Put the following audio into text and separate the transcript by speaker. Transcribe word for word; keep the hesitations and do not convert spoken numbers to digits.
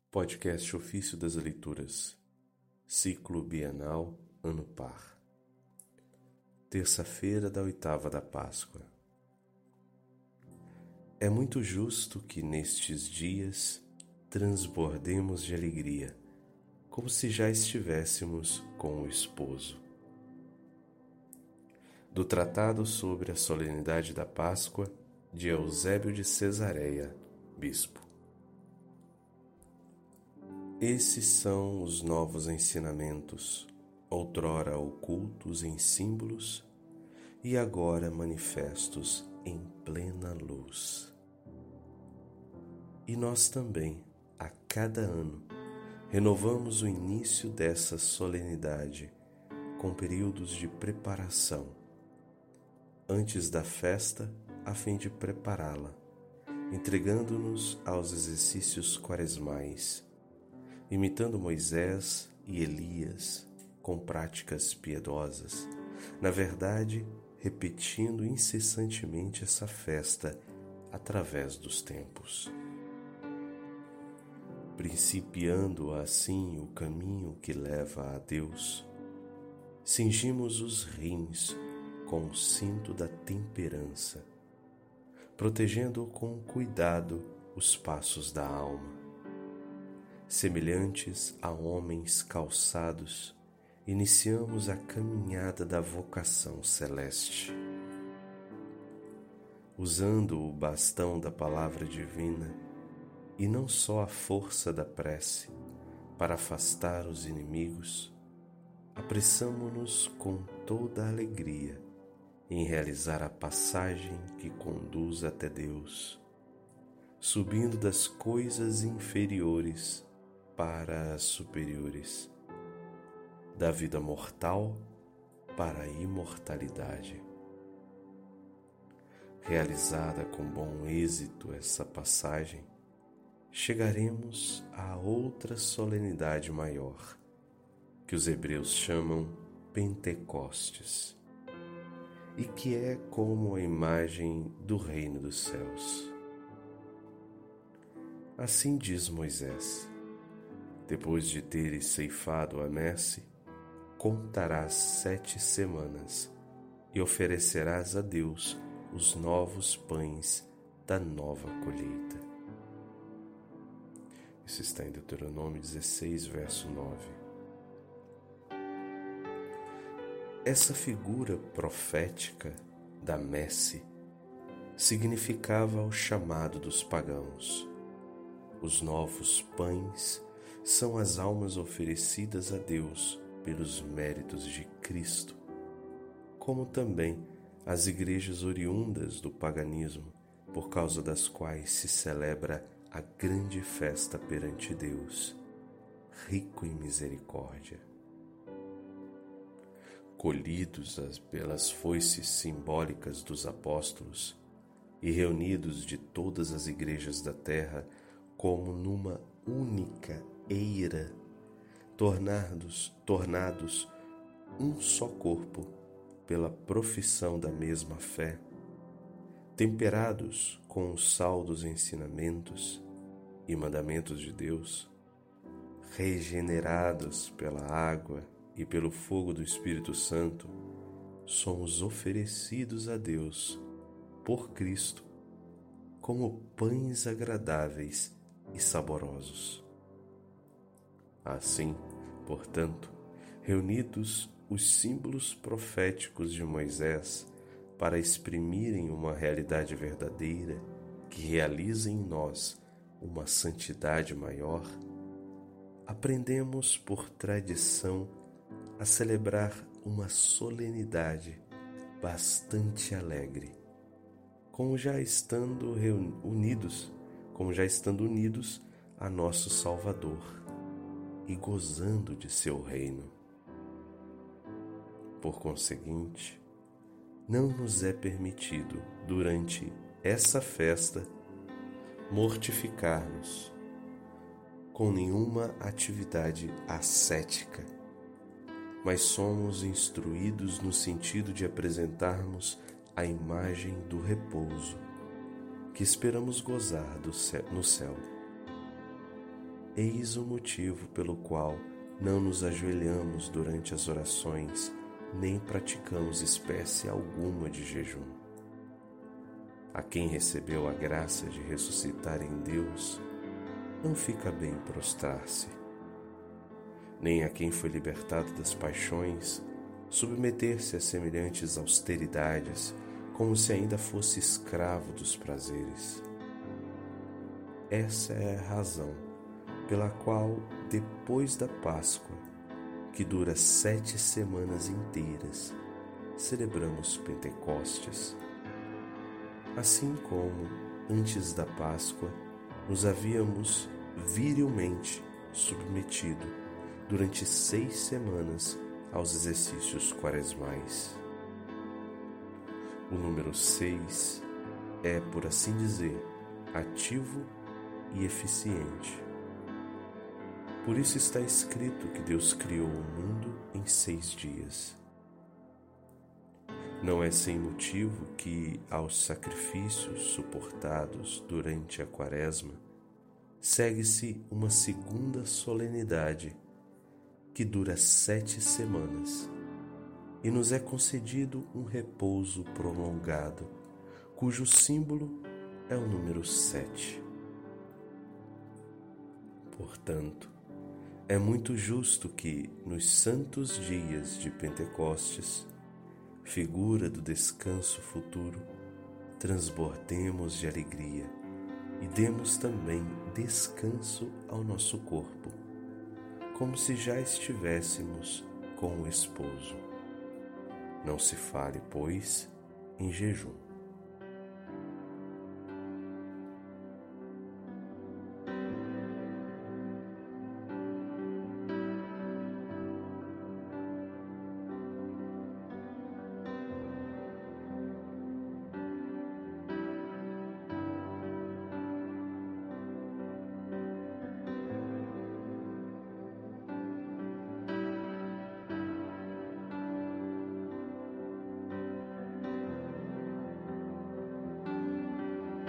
Speaker 1: Podcast Ofício das Leituras, Ciclo Bienal, Ano Par. Terça-feira da oitava da Páscoa. É muito justo que nestes dias transbordemos de alegria, como se já estivéssemos com o esposo. Do Tratado sobre a Solenidade da Páscoa, de Eusébio de Cesareia, Bispo. Esses são os novos ensinamentos, outrora ocultos em símbolos e agora manifestos em plena luz. E nós também, a cada ano, renovamos o início dessa solenidade com períodos de preparação, antes da festa, a fim de prepará-la, entregando-nos aos exercícios quaresmais, imitando Moisés e Elias com práticas piedosas, na verdade, repetindo incessantemente essa festa através dos tempos. Principiando assim o caminho que leva a Deus, cingimos os rins com o cinto da temperança, protegendo com cuidado os passos da alma. Semelhantes a homens calçados, iniciamos a caminhada da vocação celeste. Usando o bastão da palavra divina, e não só a força da prece, para afastar os inimigos, apressamo-nos com toda a alegria em realizar a passagem que conduz até Deus, subindo das coisas inferiores para as superiores, da vida mortal para a imortalidade. Realizada com bom êxito essa passagem, chegaremos a outra solenidade maior, que os hebreus chamam Pentecostes, e que é como a imagem do reino dos céus. Assim diz Moisés: depois de teres ceifado a messe, contarás sete semanas e oferecerás a Deus os novos pães da nova colheita. Isso está em Deuteronômio dezesseis, verso nove. Essa figura profética da messe significava o chamado dos pagãos. Os novos pães são as almas oferecidas a Deus pelos méritos de Cristo, como também as igrejas oriundas do paganismo, por causa das quais se celebra a grande festa perante Deus, rico em misericórdia. Colhidos pelas foices simbólicas dos apóstolos e reunidos de todas as igrejas da terra como numa única eira, tornados, tornados um só corpo pela profissão da mesma fé, temperados com o sal dos ensinamentos e mandamentos de Deus, regenerados pela água e pelo fogo do Espírito Santo, somos oferecidos a Deus por Cristo como pães agradáveis e saborosos. Assim, portanto, reunidos os símbolos proféticos de Moisés para exprimirem uma realidade verdadeira que realiza em nós uma santidade maior, aprendemos por tradição a celebrar uma solenidade bastante alegre, como já estando unidos, como já estando unidos a nosso Salvador e gozando de seu reino. Por conseguinte, não nos é permitido, durante essa festa, mortificar-nos com nenhuma atividade ascética, mas somos instruídos no sentido de apresentarmos a imagem do repouso que esperamos gozar do céu, no céu. eis o motivo pelo qual não nos ajoelhamos durante as orações, nem praticamos espécie alguma de jejum. A quem recebeu a graça de ressuscitar em Deus, não fica bem prostrar-se. Nem a quem foi libertado das paixões, submeter-se a semelhantes austeridades, como se ainda fosse escravo dos prazeres. Essa é a razão pela qual, depois da Páscoa, que dura sete semanas inteiras, celebramos Pentecostes. Assim como, antes da Páscoa, nos havíamos virilmente submetido durante seis semanas aos exercícios quaresmais. O número seis é, por assim dizer, ativo e eficiente. Por isso está escrito que Deus criou o mundo em seis dias. Não é sem motivo que, aos sacrifícios suportados durante a Quaresma, segue-se uma segunda solenidade que dura sete semanas e nos é concedido um repouso prolongado, cujo símbolo é o número sete. Portanto, é muito justo que, nos santos dias de Pentecostes, figura do descanso futuro, transbordemos de alegria e demos também descanso ao nosso corpo, como se já estivéssemos com o esposo. Não se fale, pois, em jejum.